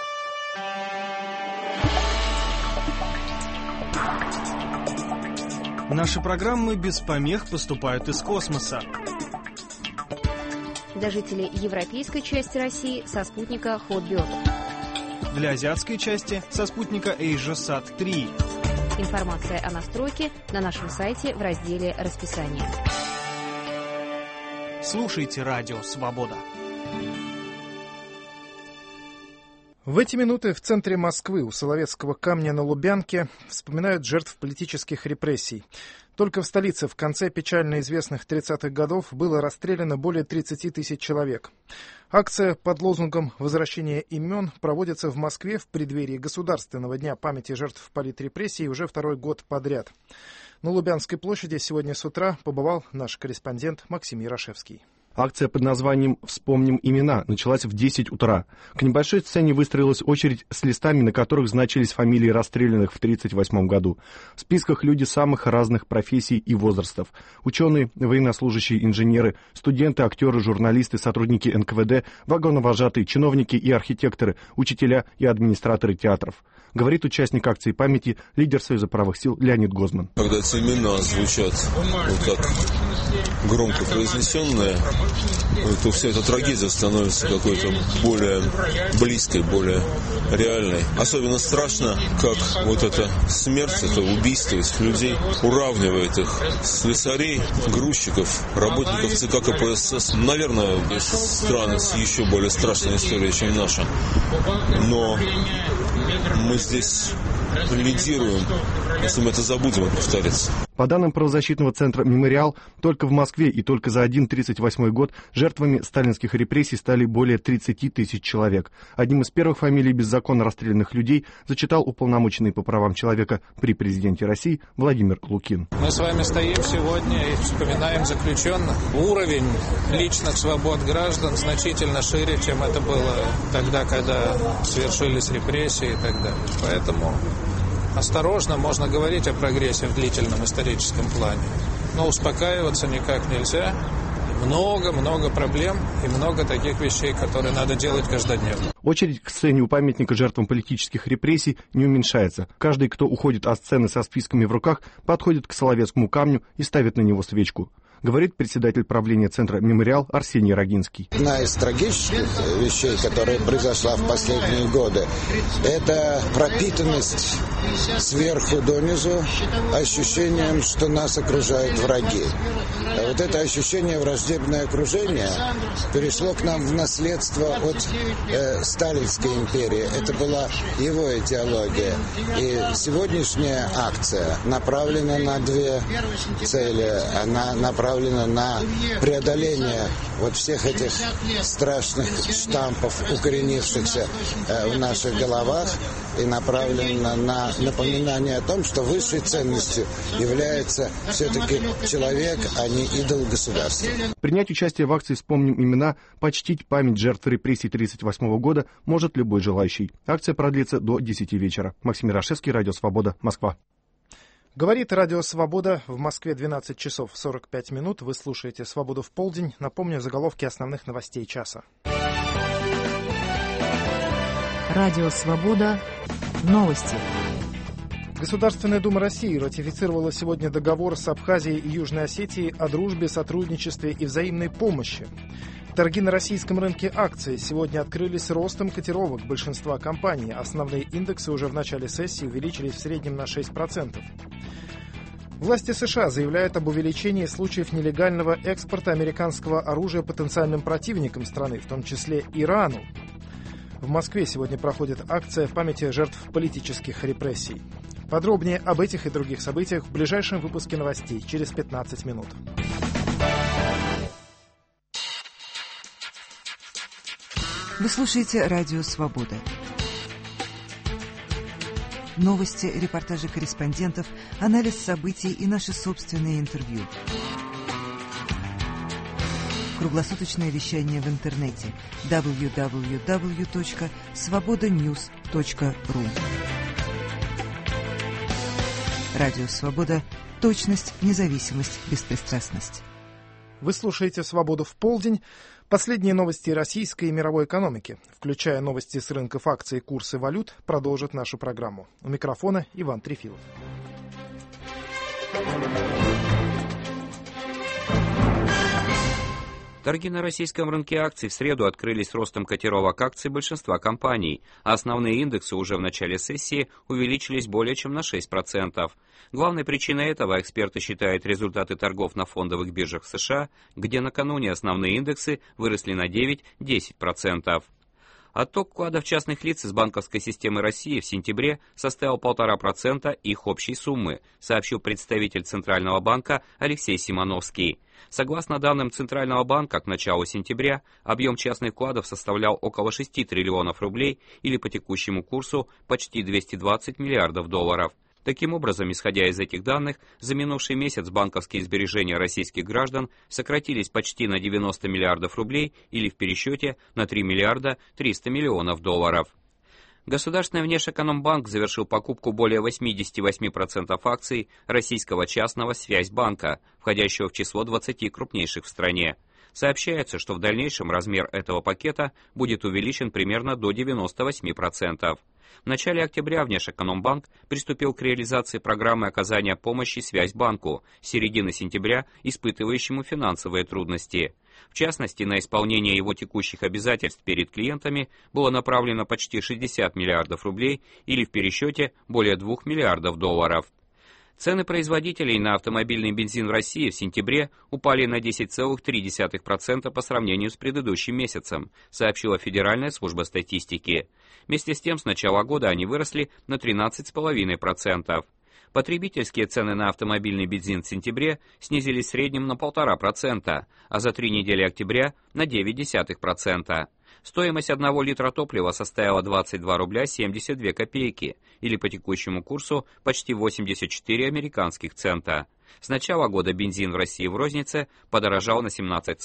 Наши программы без помех поступают из космоса. Для жителей европейской части России со спутника Hotbird. Для азиатской части со спутника AsiaSat-3. Информация о настройке на нашем сайте в разделе «Расписание». Слушайте Радио Свобода. В эти минуты в центре Москвы у Соловецкого камня на Лубянке вспоминают жертв политических репрессий. Только в столице в конце печально известных 30-х годов было расстреляно более 30 тысяч человек. Акция под лозунгом «Возвращение имен» проводится в Москве в преддверии Государственного дня памяти жертв политрепрессий уже второй год подряд. На Лубянской площади сегодня с утра побывал наш корреспондент Максим Ярошевский. Акция под названием «Вспомним имена» началась в 10 утра. К небольшой сцене выстроилась очередь с листами, на которых значились фамилии расстрелянных в 1938 году. В списках люди самых разных профессий и возрастов. Ученые, военнослужащие, инженеры, студенты, актеры, журналисты, сотрудники НКВД, вагоновожатые, чиновники и архитекторы, учителя и администраторы театров. Говорит участник акции памяти, лидер Союза правых сил Леонид Гозман. Когда эти имена звучат вот так громко произнесенные, то вся эта трагедия становится какой-то более близкой, более реальной. Особенно страшно, как вот эта смерть, это убийство этих людей уравнивает их. Слесарей, грузчиков, работников ЦК КПСС. Наверное, есть страны с еще более страшной историей, чем наша. Но мы здесь лидируем. Если мы это забудем, это повторится. По данным правозащитного центра «Мемориал», только в Москве и только за 1938 год жертвами сталинских репрессий стали более 30 тысяч человек. Одним из первых фамилий беззаконно расстрелянных людей зачитал уполномоченный по правам человека при президенте России Владимир Лукин. Мы с вами стоим сегодня и вспоминаем заключенных. Уровень личных свобод граждан значительно шире, чем это было тогда, когда совершились репрессии и так далее. Поэтому осторожно можно говорить о прогрессе в длительном историческом плане, но успокаиваться никак нельзя. Много проблем и много таких вещей, которые надо делать каждодневно. Очередь к сцене у памятника жертвам политических репрессий не уменьшается. Каждый, кто уходит от сцены со списками в руках, подходит к Соловецкому камню и ставит на него свечку. Говорит председатель правления центра «Мемориал» Арсений Рогинский. Одна из трагических вещей, которая произошла в последние годы, это пропитанность сверху донизу ощущением, что нас окружают враги. А вот это ощущение враждебное окружение перешло к нам в наследство от Сталинской империи. Это была его идеология. И сегодняшняя акция направлена на две цели. Она направлена на преодоление вот всех этих страшных штампов, укоренившихся в наших головах, и направлена на напоминание о том, что высшей ценностью является все-таки человек, а не идол государства. Принять участие в акции «Вспомним имена», почтить память жертв репрессий 1938 года может любой желающий. Акция продлится до 10 вечера. Максим Ярошевский, Радио Свобода, Москва. Говорит Радио Свобода. В Москве 12 часов 45 минут. Вы слушаете «Свободу в полдень». Напомню заголовки основных новостей часа. Радио Свобода. Новости. Государственная Дума России ратифицировала сегодня договор с Абхазией и Южной Осетией о дружбе, сотрудничестве и взаимной помощи. Торги на российском рынке акций сегодня открылись ростом котировок большинства компаний. Основные индексы уже в начале сессии увеличились в среднем на 6%. Власти США заявляют об увеличении случаев нелегального экспорта американского оружия потенциальным противникам страны, в том числе Ирану. В Москве сегодня проходит акция в памяти жертв политических репрессий. Подробнее об этих и других событиях в ближайшем выпуске новостей через 15 минут. Вы слушаете Радио Свобода. Новости, репортажи корреспондентов, анализ событий и наши собственные интервью. Круглосуточное вещание в интернете www.svobodanews.ru. Радио Свобода. Точность, независимость, беспристрастность. Вы слушаете «Свободу в полдень». Последние новости российской и мировой экономики, включая новости с рынков акций и курсы валют, продолжат нашу программу. У микрофона Иван Трефилов. Торги на российском рынке акций в среду открылись ростом котировок акций большинства компаний, а основные индексы уже в начале сессии увеличились более чем на 6%. Главной причиной этого эксперты считают результаты торгов на фондовых биржах в США, где накануне основные индексы выросли на 9-10%. Отток вкладов частных лиц из банковской системы России в сентябре составил 1,5% их общей суммы, сообщил представитель Центрального банка Алексей Симоновский. Согласно данным Центрального банка, к началу сентября объем частных вкладов составлял около 6 триллионов рублей или по текущему курсу почти 220 миллиардов долларов. Таким образом, исходя из этих данных, за минувший месяц банковские сбережения российских граждан сократились почти на 90 миллиардов рублей или в пересчете на 3 миллиарда 300 миллионов долларов. Государственный Внешэкономбанк завершил покупку более 88% акций российского частного Связьбанка, входящего в число 20 крупнейших в стране. Сообщается, что в дальнейшем размер этого пакета будет увеличен примерно до 98%. В начале октября Внешэкономбанк приступил к реализации программы оказания помощи Связьбанку, с середины сентября испытывающему финансовые трудности. В частности, на исполнение его текущих обязательств перед клиентами было направлено почти 60 миллиардов рублей или в пересчете более 2 миллиардов долларов. Цены производителей на автомобильный бензин в России в сентябре упали на 10,3% по сравнению с предыдущим месяцем, сообщила Федеральная служба статистики. Вместе с тем, с начала года они выросли на 13,5%. Потребительские цены на автомобильный бензин в сентябре снизились в среднем на 1,5%, а за 3 недели октября на 0,9%. Стоимость 1 литра топлива составила 22 рубля 72 копейки, или по текущему курсу почти 84 американских цента. С начала года бензин в России в рознице подорожал на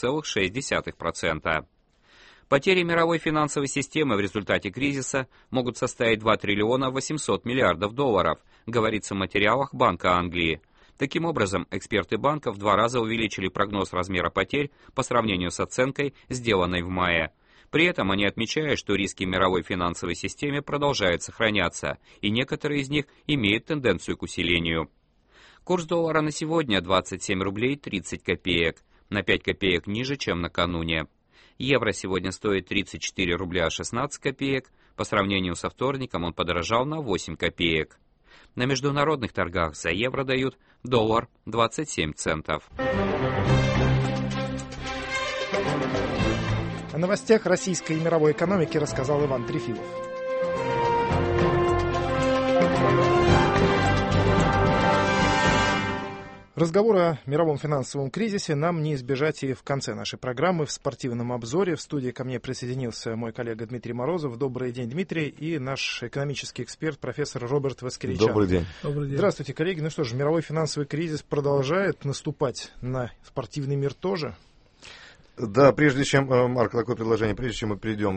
17,6%. Потери мировой финансовой системы в результате кризиса могут составить 2 триллиона 800 миллиардов долларов, говорится в материалах Банка Англии. Таким образом, эксперты банка в 2 раза увеличили прогноз размера потерь по сравнению с оценкой, сделанной в мае. При этом они отмечают, что риски в мировой финансовой системе продолжают сохраняться, и некоторые из них имеют тенденцию к усилению. Курс доллара на сегодня 27 рублей 30 копеек, на 5 копеек ниже, чем накануне. Евро сегодня стоит 34 рубля 16 копеек, по сравнению со вторником он подорожал на 8 копеек. На международных торгах за евро дают доллар 27 центов. О новостях российской и мировой экономики рассказал Иван Трефилов. Разговор о мировом финансовом кризисе нам не избежать и в конце нашей программы в спортивном обзоре. В студии ко мне присоединился мой коллега Дмитрий Морозов. Добрый день, Дмитрий, и наш экономический эксперт, профессор Роберт Воскресян. Добрый день. Добрый день. Здравствуйте, коллеги. Ну что ж, мировой финансовый кризис продолжает наступать на спортивный мир тоже. Да, прежде чем, Марк, такое предложение, прежде чем мы перейдем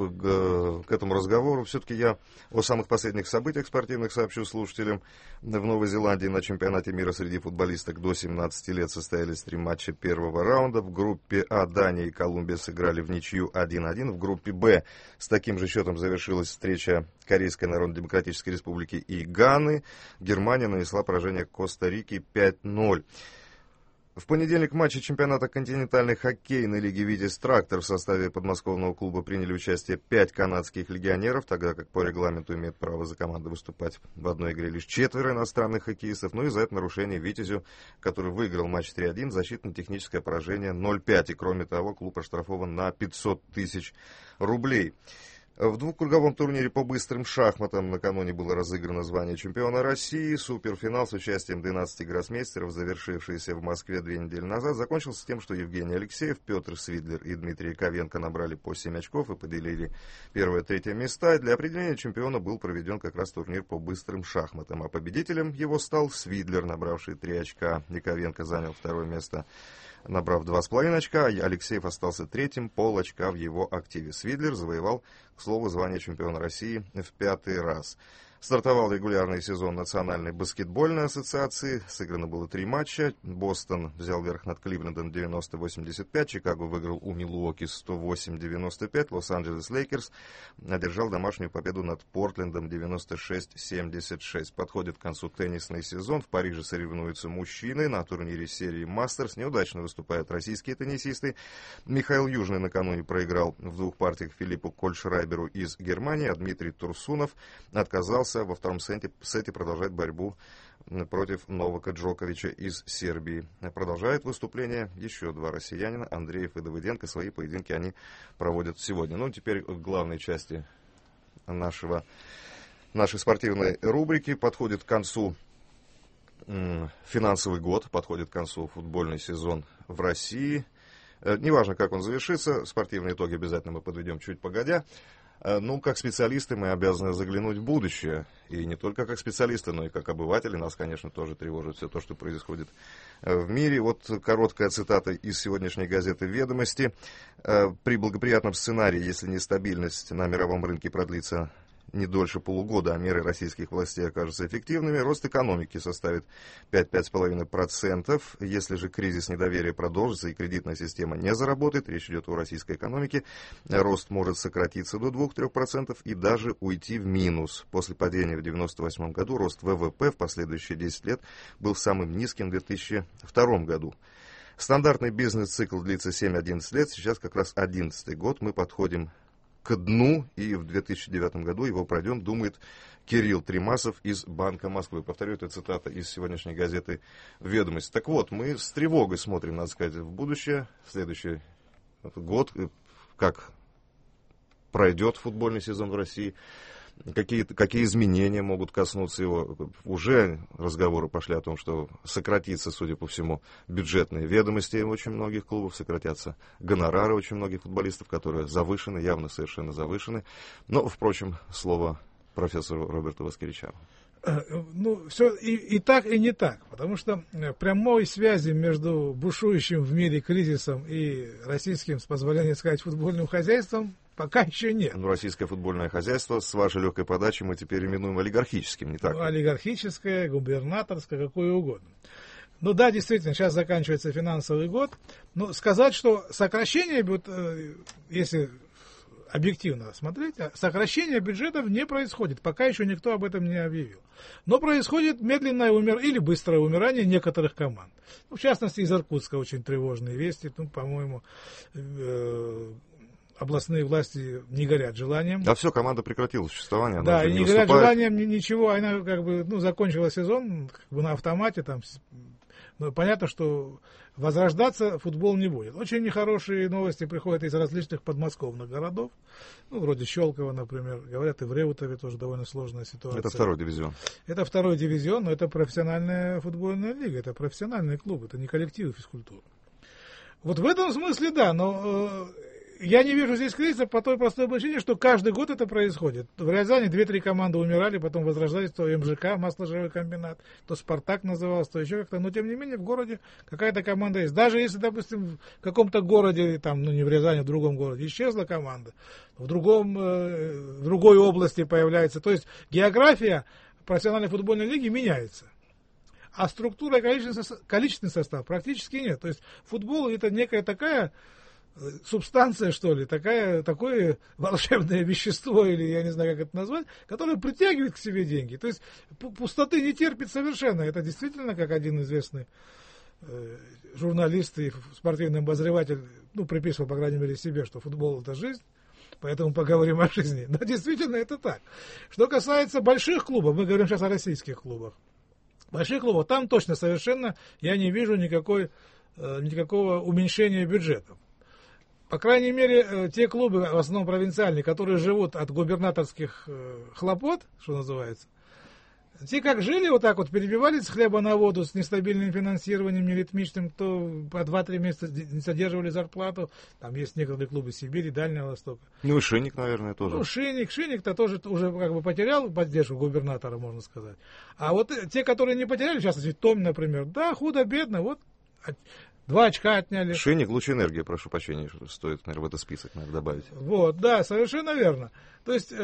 к этому разговору, все-таки я о самых последних событиях спортивных сообщу слушателям. В Новой Зеландии на чемпионате мира среди футболисток до 17 лет состоялись 3 матча первого раунда. В группе А Дания и Колумбия сыграли в ничью 1-1. В группе Б с таким же счетом завершилась встреча Корейской Народно-Демократической Республики и Ганы. Германия нанесла поражение Коста-Рике 5-0. В понедельник в матче чемпионата континентальной хоккейной лиги «Витязь-Трактор» в составе подмосковного клуба приняли участие 5 канадских легионеров, тогда как по регламенту имеет право за команду выступать в одной игре лишь 4 иностранных хоккеистов. Ну и за это нарушение «Витязю», который выиграл матч 3-1, защитно-техническое поражение 0-5. И кроме того, клуб оштрафован на 500 тысяч рублей. В двухкруговом турнире по быстрым шахматам накануне было разыграно звание чемпиона России. Суперфинал с участием 12 гроссмейстеров, завершившийся в Москве 2 недели назад, закончился тем, что Евгений Алексеев, Петр Свидлер и Дмитрий Яковенко набрали по 7 очков и поделили 1-3 места. И для определения чемпиона был проведен как раз турнир по быстрым шахматам. А победителем его стал Свидлер, набравший 3 очка. Яковенко занял 2 место, набрав 2,5 очка, а Алексеев остался 3-м, пол-очка в его активе. Свидлер завоевал, к слову, звание чемпиона России в 5-й раз. Стартовал регулярный сезон Национальной баскетбольной ассоциации. Сыграно было 3 матча. Бостон взял верх над Кливлендом 90-85. Чикаго выиграл у Милуоки 108-95. Лос-Анджелес Лейкерс одержал домашнюю победу над Портлендом 96-76. Подходит к концу теннисный сезон. В Париже соревнуются мужчины. На турнире серии Мастерс неудачно выступают российские теннисисты. Михаил Южный накануне проиграл в 2 партиях Филиппу Кольшрайберу из Германии, а Дмитрий Турсунов отказался Карлоса во втором сете продолжает борьбу против Новака Джоковича из Сербии. Продолжает выступление еще два россиянина, Андреев и Давыденко. Свои поединки они проводят сегодня. Ну, теперь к главной части нашей спортивной рубрики. Подходит к концу финансовый год, подходит к концу футбольный сезон в России. Неважно, как он завершится, спортивные итоги обязательно мы подведем чуть погодя. Ну, как специалисты мы обязаны заглянуть в будущее. И не только как специалисты, но и как обыватели. Нас, конечно, тоже тревожит все то, что происходит в мире. Вот короткая цитата из сегодняшней газеты «Ведомости». При благоприятном сценарии, если нестабильность на мировом рынке продлится не дольше полугода, а меры российских властей окажутся эффективными, рост экономики составит 5-5,5%. Если же кризис недоверия продолжится и кредитная система не заработает, речь идет о российской экономике, рост может сократиться до 2-3% и даже уйти в минус. После падения в 1998 году рост ВВП в последующие 10 лет был самым низким в 2002 году. Стандартный бизнес-цикл длится 7-11 лет, сейчас как раз 11-й год, мы подходим к дну, и в 2009 году его пройдем, думает Кирилл Тримасов из Банка Москвы. Повторю, это цитата из сегодняшней газеты «Ведомости». Так вот, мы с тревогой смотрим, надо сказать, в будущее, в следующий год, как пройдет футбольный сезон в России, какие изменения могут коснуться его. Уже разговоры пошли о том, что сократится, судя по всему, бюджетные ведомости очень многих клубов, сократятся гонорары очень многих футболистов, которые завышены, явно совершенно завышены. Но, впрочем, слово профессору Роберту Воскеричану. Ну, все и так, и не так, потому что прямой связи между бушующим в мире кризисом и российским, с позволения сказать, футбольным хозяйством пока еще нет. Ну, российское футбольное хозяйство, с вашей легкой подачи, мы теперь именуем олигархическим, не так? Ну, олигархическое, губернаторское, какое угодно. Ну да, действительно, сейчас заканчивается финансовый год. Но сказать, что сокращение, если объективно смотреть, сокращение бюджетов не происходит. Пока еще никто об этом не объявил. Но происходит медленное или быстрое умирание некоторых команд. Ну, в частности, из Иркутска очень тревожные вести. Ну, по-моему, областные власти не горят желанием. Да все, команда прекратила существование. Она да, и не горят желанием ничего. Она закончила сезон на автомате. Но понятно, что возрождаться футбол не будет. Очень нехорошие новости приходят из различных подмосковных городов. Ну, вроде Щелково, например. Говорят, и в Реутове тоже довольно сложная ситуация. Это второй дивизион. Это второй дивизион, но это профессиональная футбольная лига. Это профессиональный клуб, это не коллективы физкультуры. Вот в этом смысле да, но я не вижу здесь кризиса по той простой причине, что каждый год это происходит. В Рязани 2-3 команды умирали, потом возрождались, то МЖК, масложировой комбинат, то Спартак назывался, то еще как-то. Но тем не менее в городе какая-то команда есть. Даже если, допустим, в каком-то городе, там, не в Рязани, в другом городе, исчезла команда, в другой области появляется. То есть география профессиональной футбольной лиги меняется. А структура и количественный состав практически нет. То есть футбол это некая такая субстанция, что ли, такое волшебное вещество, или я не знаю, как это назвать, которое притягивает к себе деньги. То есть пустоты не терпит совершенно. Это действительно, как один известный журналист и спортивный обозреватель, приписывал, по крайней мере, себе, что футбол — это жизнь, поэтому поговорим о жизни. Да, действительно, это так. Что касается больших клубов, мы говорим сейчас о российских клубах. Больших клубов, там точно совершенно я не вижу никакого уменьшения бюджетов. По крайней мере, те клубы, в основном провинциальные, которые живут от губернаторских хлопот, что называется, те как жили, вот так вот перебивались с хлеба на воду, с нестабильным финансированием, неритмичным, то по 2-3 месяца не содерживали зарплату. Там есть некоторые клубы Сибири, Дальнего Востока. Ну и Шинник, наверное, тоже. Шинник-то тоже уже потерял поддержку губернатора, можно сказать. А вот те, которые не потеряли, в частности, Том, например, да, худо-бедно, вот 2 очка отняли. Шинник, Лучэнергия, прошу прощения, стоит, наверное, в этот список добавить. Вот, да, совершенно верно. То есть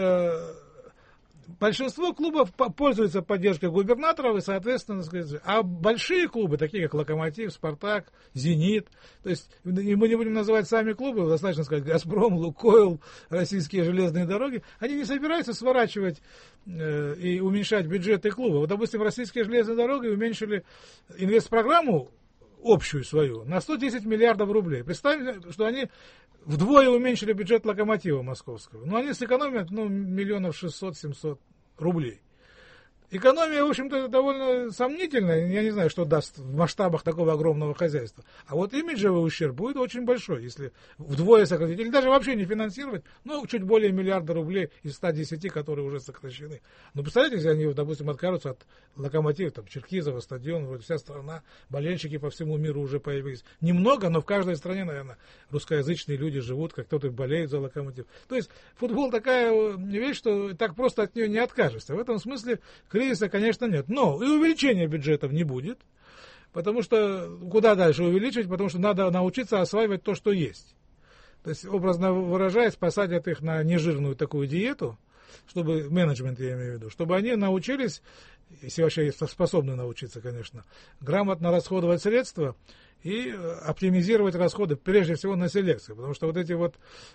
большинство клубов пользуются поддержкой губернаторов и, соответственно, а большие клубы, такие как Локомотив, Спартак, Зенит, то есть и мы не будем называть сами клубы, достаточно сказать Газпром, Лукойл, Российские железные дороги, они не собираются сворачивать и уменьшать бюджеты клуба. Вот, допустим, Российские железные дороги уменьшили инвестпрограмму общую свою на 110 миллиардов рублей. Представьте, что они вдвое уменьшили бюджет Локомотива московского. Но они сэкономят 600-700 рублей. Экономия, в общем-то, довольно сомнительная. Я не знаю, что даст в масштабах такого огромного хозяйства. А вот имиджевый ущерб будет очень большой, если вдвое сократить. Или даже вообще не финансировать, ну, чуть более миллиарда рублей из 110, которые уже сокращены. Ну, представляете, если они, допустим, откажутся от Локомотива, там, Черкизова, стадион, вроде вся страна, болельщики по всему миру уже появились. Немного, но в каждой стране, наверное, русскоязычные люди живут, как кто-то болеет за Локомотив. То есть футбол такая вещь, что так просто от нее не откажешься. В этом смысле кризиса, конечно, нет. Но и увеличения бюджетов не будет, потому что куда дальше увеличивать, потому что надо научиться осваивать то, что есть. То есть, образно выражаясь, посадят их на нежирную такую диету, чтобы, менеджмент я имею в виду, чтобы они научились, если вообще способны научиться, конечно, грамотно расходовать средства и оптимизировать расходы, прежде всего на селекцию. Потому что вот эти вот,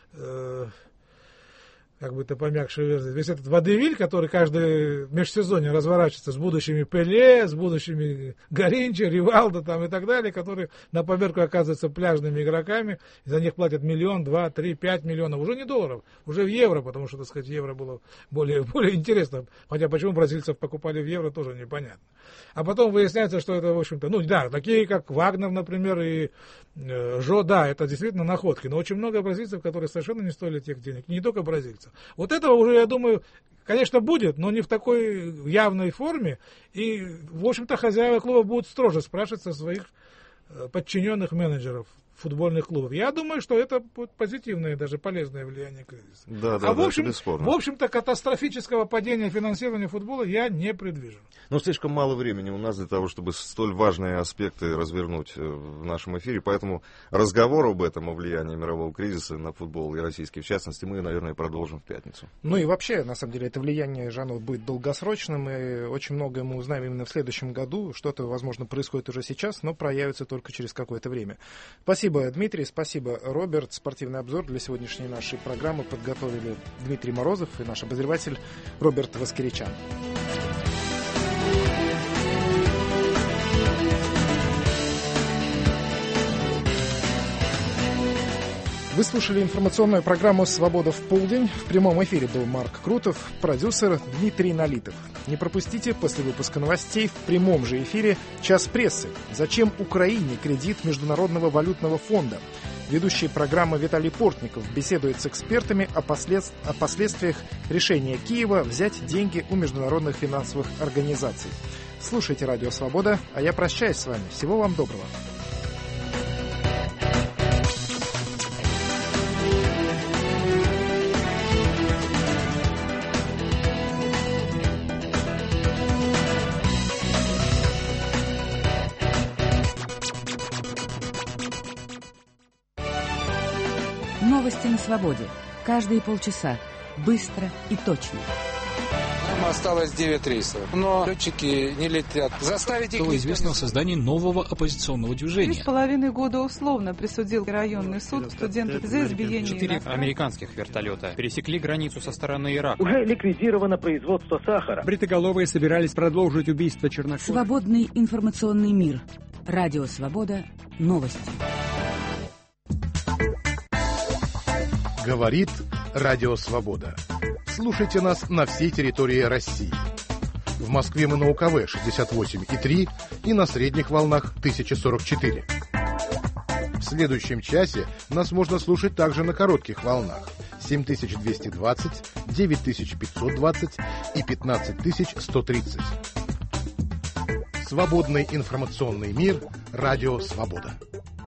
как бы это помягче версия, весь этот водевиль, который каждый межсезонье разворачивается с будущими Пеле, с будущими Гаринчо, Ривалдо там и так далее, которые на поверку оказываются пляжными игроками, и за них платят 1, 2, 3, 5 миллионов, уже не долларов, уже в евро, потому что, так сказать, евро было более интересно, хотя почему бразильцев покупали в евро, тоже непонятно. А потом выясняется, что это, в общем-то, ну да, такие как Вагнер, например, и Жо, да, это действительно находки, но очень много бразильцев, которые совершенно не стоили тех денег, не только бразильцев. Вот этого уже, я думаю, конечно, будет, но не в такой явной форме. И, в общем-то, хозяева клуба будут строже спрашивать со своих подчиненных менеджеров футбольных клубов. Я думаю, что это будет позитивное, даже полезное влияние кризиса. Да, в общем-то, катастрофического падения финансирования футбола я не предвижу. Но слишком мало времени у нас для того, чтобы столь важные аспекты развернуть в нашем эфире, поэтому разговор об этом, о влиянии мирового кризиса на футбол и российский, в частности, мы, наверное, продолжим в пятницу. Ну и вообще, на самом деле, это влияние, Жанна, будет долгосрочным, и очень многое мы узнаем именно в следующем году. Что-то, возможно, происходит уже сейчас, но проявится только через какое-то время. Спасибо, Дмитрий, спасибо, Роберт. Спортивный обзор для сегодняшней нашей программы подготовили Дмитрий Морозов и наш обозреватель Роберт Воскеричан. Вы слушали информационную программу «Свобода в полдень». В прямом эфире был Марк Крутов, продюсер Дмитрий Налитов. Не пропустите после выпуска новостей в прямом же эфире «Час прессы». Зачем Украине кредит Международного валютного фонда? Ведущий программы Виталий Портников беседует с экспертами о последствиях решения Киева взять деньги у международных финансовых организаций. Слушайте «Радио Свобода», а я прощаюсь с вами. Всего вам доброго. Новости на свободе. Каждые полчаса. Быстро и точно. Нам осталось 9 рейсов, но летчики не летят. Заставить их... Стало известно о создании нового оппозиционного движения. 3,5 года условно присудил районный суд студентов за избиение. 4 американских вертолета пересекли границу со стороны Ирака. Уже ликвидировано производство сахара. Бритоголовые собирались продолжить убийство чернокожих. Свободный информационный мир. Радио Свобода. Новости. Говорит Радио Свобода. Слушайте нас на всей территории России. В Москве мы на УКВ 68,3 и на средних волнах 1044. В следующем часе нас можно слушать также на коротких волнах 7220, 9520 и 15130. Свободный информационный мир. Радио Свобода.